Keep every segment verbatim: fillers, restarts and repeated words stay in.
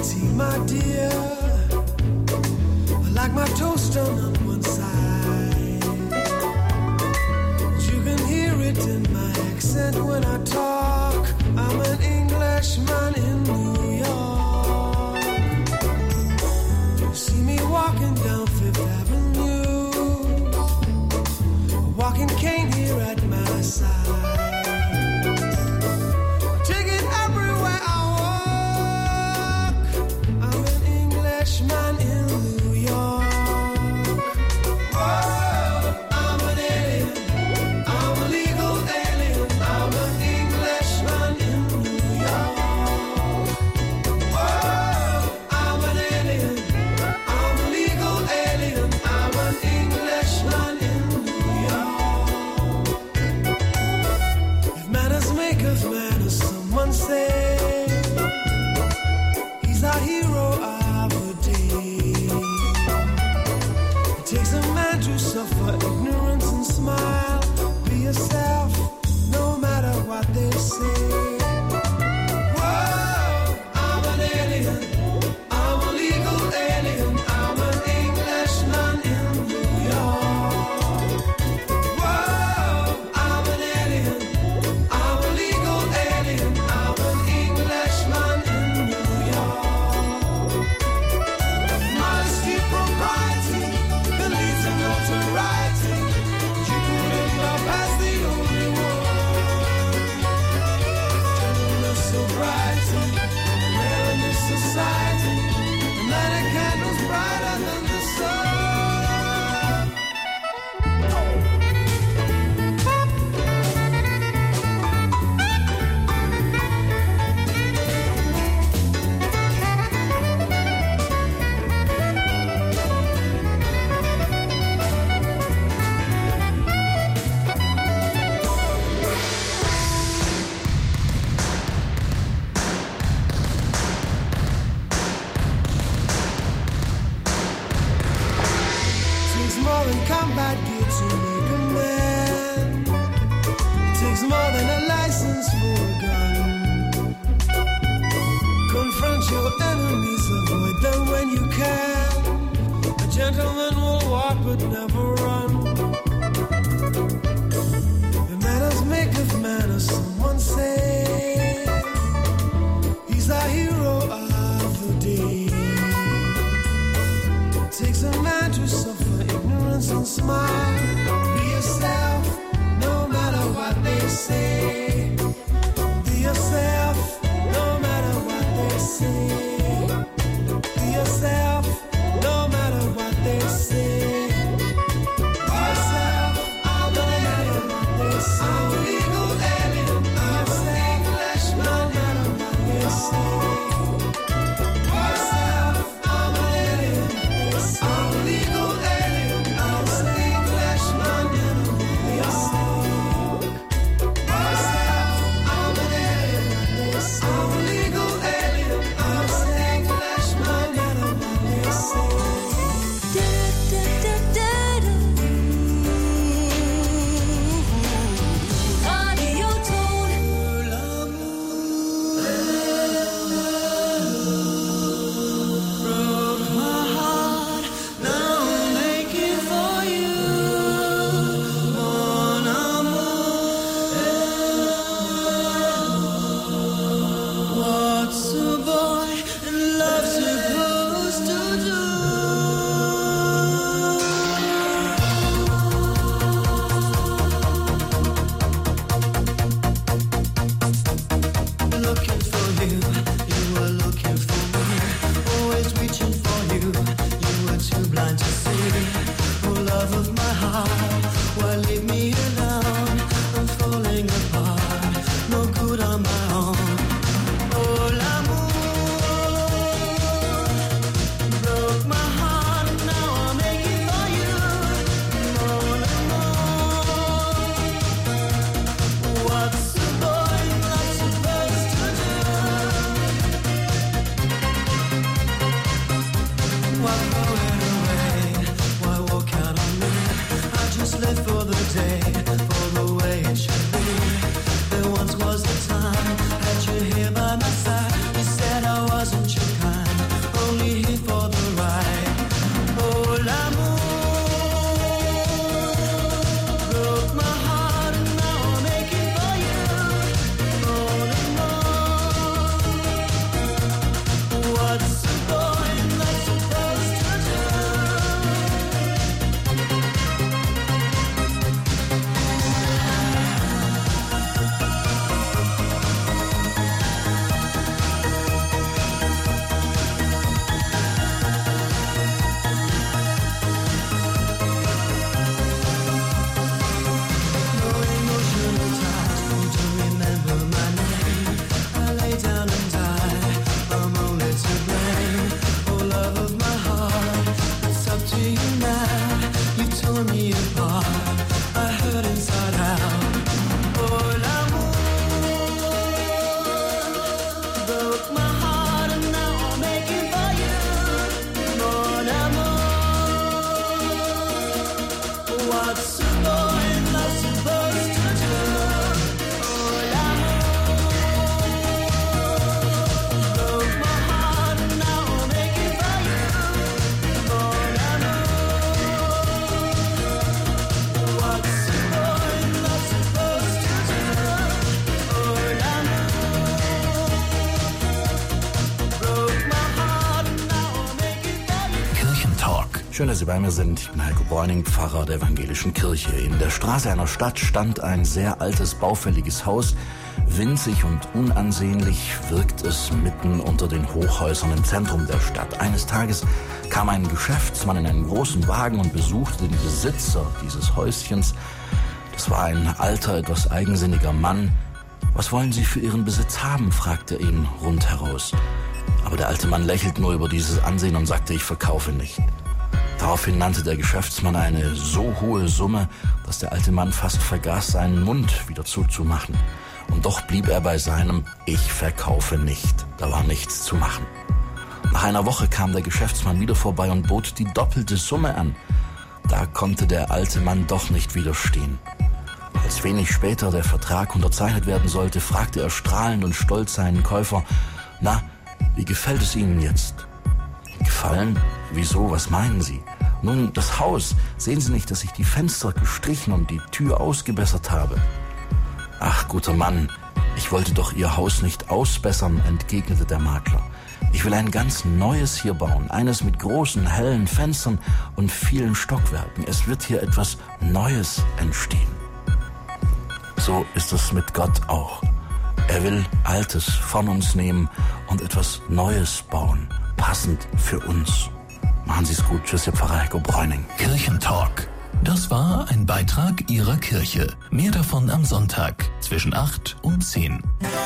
tea, my dear. I like my toast on one side. You can hear it in my accent when I talk. I'm an Englishman in New York. You see me walking down Fifth Avenue, a walking cane here at my side. Take it everywhere I walk. I'm an Englishman in New York. Whoa, I'm an alien. I'm a legal alien. I'm an Englishman in New York. Whoa, I'm an alien. I'm a legal alien. I'm an Englishman in New York. Schön, dass Sie bei mir sind. Ich bin Heiko Bräuning, Pfarrer der Evangelischen Kirche. In der Straße einer Stadt stand ein sehr altes, baufälliges Haus. Winzig und unansehnlich wirkt es mitten unter den Hochhäusern im Zentrum der Stadt. Eines Tages kam ein Geschäftsmann in einen großen Wagen und besuchte den Besitzer dieses Häuschens. Das war ein alter, etwas eigensinniger Mann. »Was wollen Sie für Ihren Besitz haben?« fragte er ihn rundheraus. Aber der alte Mann lächelte nur über dieses Ansehen und sagte, ich verkaufe nicht. Daraufhin nannte der Geschäftsmann eine so hohe Summe, dass der alte Mann fast vergaß, seinen Mund wieder zuzumachen. Und doch blieb er bei seinem Ich verkaufe nicht. Da war nichts zu machen. Nach einer Woche kam der Geschäftsmann wieder vorbei und bot die doppelte Summe an. Da konnte der alte Mann doch nicht widerstehen. Als wenig später der Vertrag unterzeichnet werden sollte, fragte er strahlend und stolz seinen Käufer, »Na, wie gefällt es Ihnen jetzt?« »Gefallen? Wieso? Was meinen Sie?« »Nun, das Haus. Sehen Sie nicht, dass ich die Fenster gestrichen und die Tür ausgebessert habe?« »Ach, guter Mann, ich wollte doch Ihr Haus nicht ausbessern«, entgegnete der Makler. »Ich will ein ganz neues hier bauen, eines mit großen, hellen Fenstern und vielen Stockwerken. Es wird hier etwas Neues entstehen.« So ist es mit Gott auch. Er will Altes von uns nehmen und etwas Neues bauen, passend für uns. Machen Sie es gut. Tschüss, Ihr Pfarrer Heiko Bräuning. Kirchentalk. Das war ein Beitrag Ihrer Kirche. Mehr davon am Sonntag zwischen acht und zehn.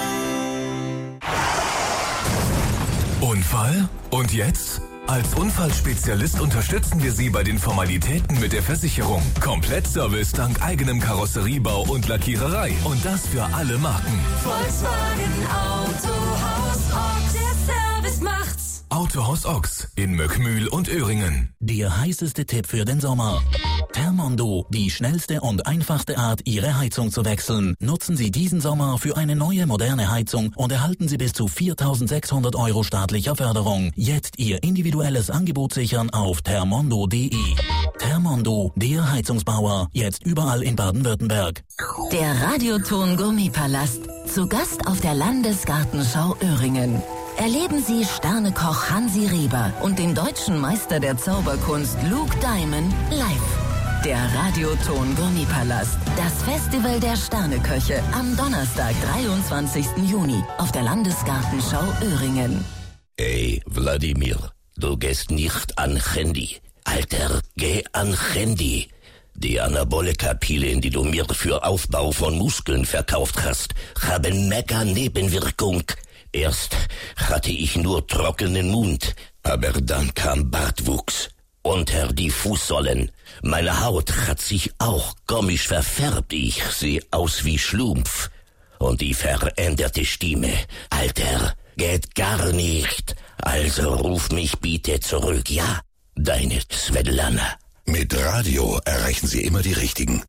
Unfall? Und jetzt? Als Unfallspezialist unterstützen wir Sie bei den Formalitäten mit der Versicherung. Komplettservice dank eigenem Karosseriebau und Lackiererei. Und das für alle Marken. Volkswagen Autohaus Ochs. Der Service macht's. Autohaus Ochs in Möckmühl und Öhringen. Der heißeste Tipp für den Sommer. Thermondo, die schnellste und einfachste Art, Ihre Heizung zu wechseln. Nutzen Sie diesen Sommer für eine neue, moderne Heizung und erhalten Sie bis zu viertausendsechshundert Euro staatlicher Förderung. Jetzt Ihr individuelles Angebot sichern auf thermondo punkt de. Thermondo, der Heizungsbauer, jetzt überall in Baden-Württemberg. Der Radioton Gummipalast, zu Gast auf der Landesgartenschau Öhringen. Erleben Sie Sternekoch Hansi Rieber und den deutschen Meister der Zauberkunst Luke Diamond live. Der Radioton Gummipalast, das Festival der Sterneköche am Donnerstag, dreiundzwanzigsten Juni auf der Landesgartenschau Öhringen. Ey, Wladimir, du gehst nicht an Handy. Alter, geh an Handy. Die Anabolika-Pillen, die du mir für Aufbau von Muskeln verkauft hast, haben mega Nebenwirkung. Erst hatte ich nur trockenen Mund, aber dann kam Bartwuchs unter die Fußsohlen. Meine Haut hat sich auch komisch verfärbt. Ich sehe aus wie Schlumpf. Und die veränderte Stimme. Alter, geht gar nicht. Also ruf mich bitte zurück, ja? Deine Svetlana. Mit Radio erreichen Sie immer die Richtigen.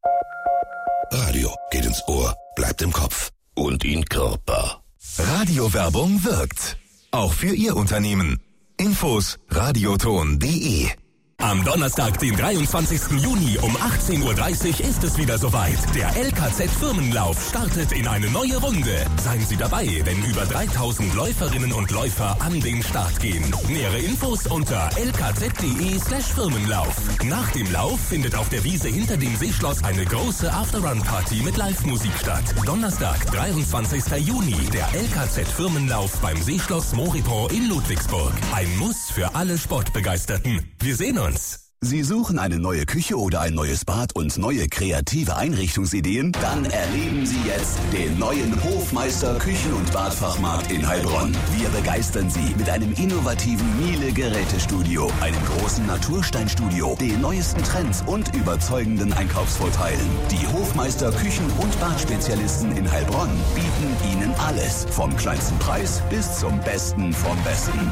Radio geht ins Ohr, bleibt im Kopf. Und in Körper. Radiowerbung wirkt. Auch für Ihr Unternehmen. Infos radioton punkt de. Am Donnerstag, den dreiundzwanzigsten Juni um achtzehn Uhr dreißig ist es wieder soweit. Der L K Z-Firmenlauf startet in eine neue Runde. Seien Sie dabei, wenn über dreitausend Läuferinnen und Läufer an den Start gehen. Nähere Infos unter l k z punkt de slash Firmenlauf. Nach dem Lauf findet auf der Wiese hinter dem Seeschloss eine große After-Run-Party mit Live-Musik statt. Donnerstag, dreiundzwanzigsten Juni, der L K Z-Firmenlauf beim Seeschloss Moripo in Ludwigsburg. Ein Muss für alle Sportbegeisterten. Wir sehen uns. Sie suchen eine neue Küche oder ein neues Bad und neue kreative Einrichtungsideen? Dann erleben Sie jetzt den neuen Hofmeister Küchen- und Badfachmarkt in Heilbronn. Wir begeistern Sie mit einem innovativen Miele-Gerätestudio, einem großen Natursteinstudio, den neuesten Trends und überzeugenden Einkaufsvorteilen. Die Hofmeister Küchen- und Badspezialisten in Heilbronn bieten Ihnen alles, vom kleinsten Preis bis zum Besten vom Besten.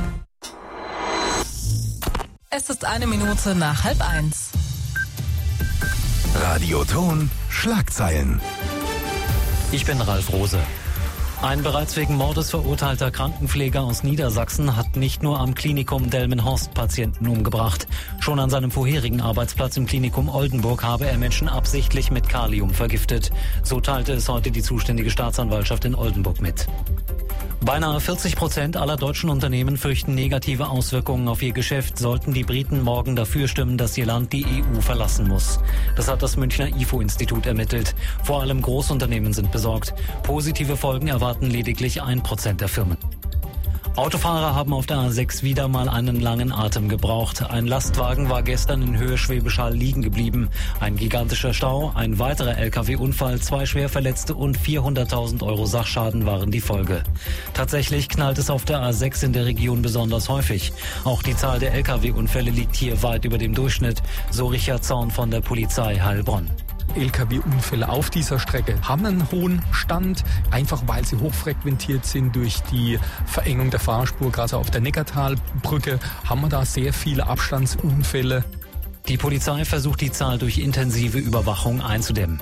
Es ist eine Minute nach halb eins. Radioton Schlagzeilen. Ich bin Ralf Rose. Ein bereits wegen Mordes verurteilter Krankenpfleger aus Niedersachsen hat nicht nur am Klinikum Delmenhorst Patienten umgebracht. Schon an seinem vorherigen Arbeitsplatz im Klinikum Oldenburg habe er Menschen absichtlich mit Kalium vergiftet. So teilte es heute die zuständige Staatsanwaltschaft in Oldenburg mit. Beinahe vierzig Prozent aller deutschen Unternehmen fürchten negative Auswirkungen auf ihr Geschäft, sollten die Briten morgen dafür stimmen, dass ihr Land die E U verlassen muss. Das hat das Münchner I F O-Institut ermittelt. Vor allem Großunternehmen sind besorgt. Positive Folgen erwarten lediglich ein Prozent der Firmen. Autofahrer haben auf der A sechs wieder mal einen langen Atem gebraucht. Ein Lastwagen war gestern in Höhe Schwäbisch Hall liegen geblieben. Ein gigantischer Stau, ein weiterer L K W-Unfall, zwei Schwerverletzte und vierhunderttausend Euro Sachschaden waren die Folge. Tatsächlich knallt es auf der A sechs in der Region besonders häufig. Auch die Zahl der L K W-Unfälle liegt hier weit über dem Durchschnitt, so Richard Zorn von der Polizei Heilbronn. L K W-Unfälle auf dieser Strecke haben einen hohen Stand, einfach weil sie hochfrequentiert sind durch die Verengung der Fahrspur. Gerade auf der Neckartalbrücke haben wir da sehr viele Abstandsunfälle. Die Polizei versucht die Zahl durch intensive Überwachung einzudämmen.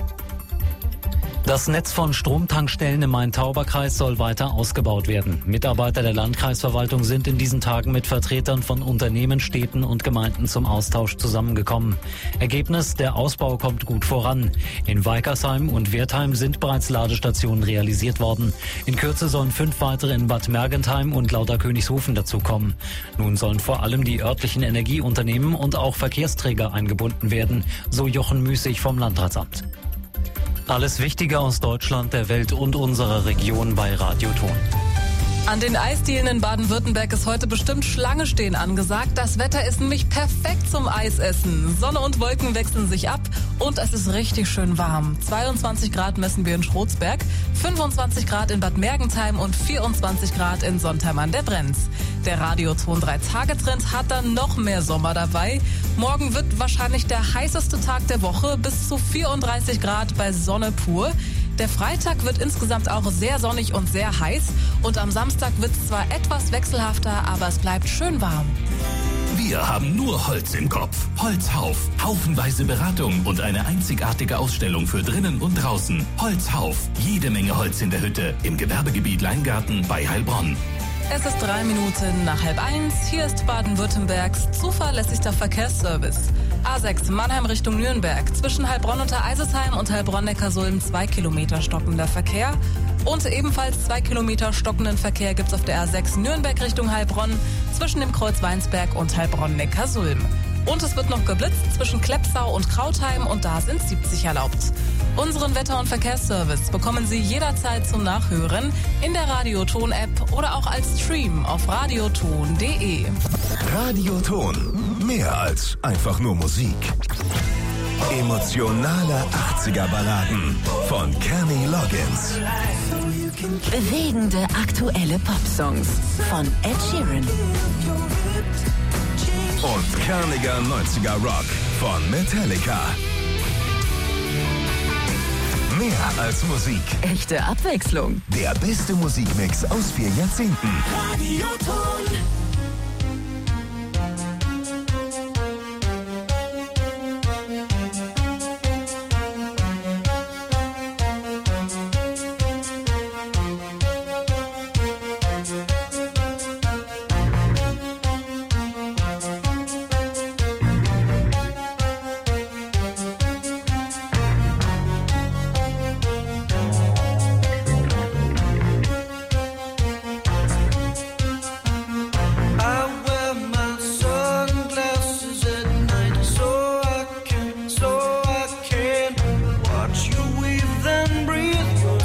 Das Netz von Stromtankstellen im Main-Tauber-Kreis soll weiter ausgebaut werden. Mitarbeiter der Landkreisverwaltung sind in diesen Tagen mit Vertretern von Unternehmen, Städten und Gemeinden zum Austausch zusammengekommen. Ergebnis: Der Ausbau kommt gut voran. In Weikersheim und Wertheim sind bereits Ladestationen realisiert worden. In Kürze sollen fünf weitere in Bad Mergentheim und Lauterkönigshofen dazukommen. Nun sollen vor allem die örtlichen Energieunternehmen und auch Verkehrsträger eingebunden werden, so Jochen Müßig vom Landratsamt. Alles Wichtige aus Deutschland, der Welt und unserer Region bei Radioton. An den Eisdielen in Baden-Württemberg ist heute bestimmt Schlange stehen angesagt. Das Wetter ist nämlich perfekt zum Eisessen. Sonne und Wolken wechseln sich ab und es ist richtig schön warm. zweiundzwanzig Grad messen wir in Schrotsberg, fünfundzwanzig Grad in Bad Mergentheim und vierundzwanzig Grad in Sontheim an der Brenz. Der Radioton drei Tage Trend hat dann noch mehr Sommer dabei. Morgen wird wahrscheinlich der heißeste Tag der Woche, bis zu vierunddreißig Grad bei Sonne pur. Der Freitag wird insgesamt auch sehr sonnig und sehr heiß. Und am Samstag wird es zwar etwas wechselhafter, aber es bleibt schön warm. Wir haben nur Holz im Kopf. Holzhauf. Haufenweise Beratung und eine einzigartige Ausstellung für drinnen und draußen. Holzhauf. Jede Menge Holz in der Hütte im Gewerbegebiet Leingarten bei Heilbronn. Es ist drei Minuten nach halb eins. Hier ist Baden-Württembergs zuverlässigster Verkehrsservice. A sechs Mannheim Richtung Nürnberg. Zwischen Heilbronn unter Eisesheim und Heilbronn-Neckarsulm zwei Kilometer stockender Verkehr. Und ebenfalls zwei Kilometer stockenden Verkehr gibt's auf der A sechs Nürnberg Richtung Heilbronn zwischen dem Kreuz Weinsberg und Heilbronn-Neckarsulm. Und es wird noch geblitzt zwischen Klepsau und Krautheim und da sind siebzig erlaubt. Unseren Wetter- und Verkehrsservice bekommen Sie jederzeit zum Nachhören in der Radioton-App oder auch als Stream auf radioton punkt de. Radioton. Mehr als einfach nur Musik. Emotionale achtziger-Balladen von Kenny Loggins. Bewegende aktuelle Popsongs von Ed Sheeran. Und kerniger neunziger Rock von Metallica. Mehr als Musik. Echte Abwechslung. Der beste Musikmix aus vier Jahrzehnten. Radioton. Watch you weave and breathe.